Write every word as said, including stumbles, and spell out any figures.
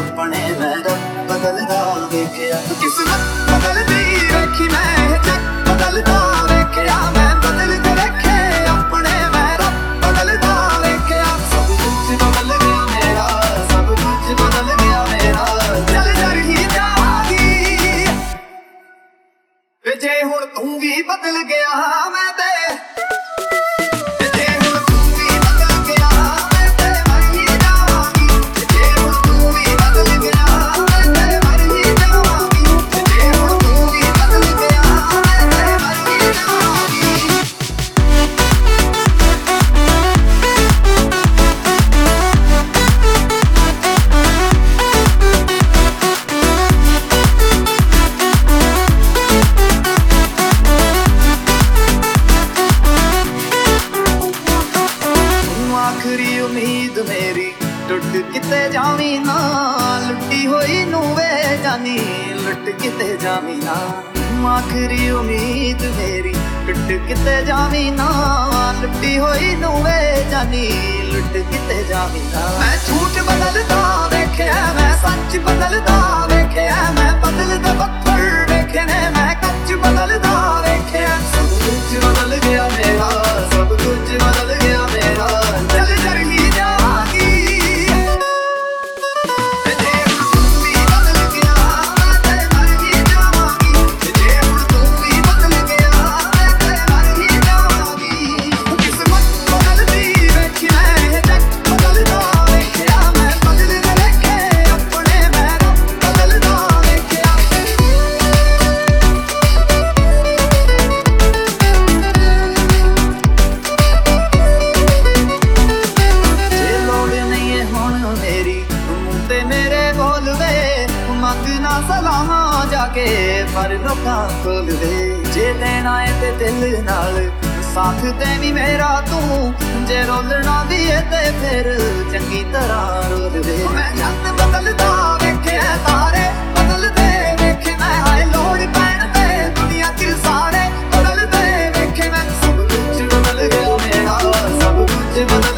अपने मैं रब बदलदा वेख्या। किस्मत बदलदी वेखी मैं जग बदलदा वेख्या। मैं बदल के रखे अपने मैं रब बदलदा वेख्या। सब कुछ बदल गया मेरा, सब कुछ बदल गया मेरा। चल चल ही जागी जे हुण तू भी बदल गया मैं ते आखिरी उम्मीद मेरी टुट किते जावी ना। लुटी हुई नू वे जानी लुट किते जावी ना। आखिरी उम्मीद मेरी टुट किते जावी ना। लुटी हुई नू वे जानी लुट किते जावी ना। मैं झूठ बदलदा वेख्या, मैं सच बदलदा वेख्या। मैं बदलदा पत्थर वेखे ने, मैं कच बदलदा वेख्या। सब कुछ बदल गया मेरा, सब कुछ बदल गया मेरा। चल चल ही मंगना सलाहां जाके पर लोकां कोल वे। जे देना है ते दिल नाल साथ देनी मेरा तू। जे रोलना भी है ते फिर चंगी तरह रोल वे। मैं जग बदलदा वेख्या तारे बदलदे वेखे मैं। हाय लोड़ पैण ते दुनिया च सारे बदलदे वेखे मैं। सब कुछ बदल गया मेरा, सब कुछ बदल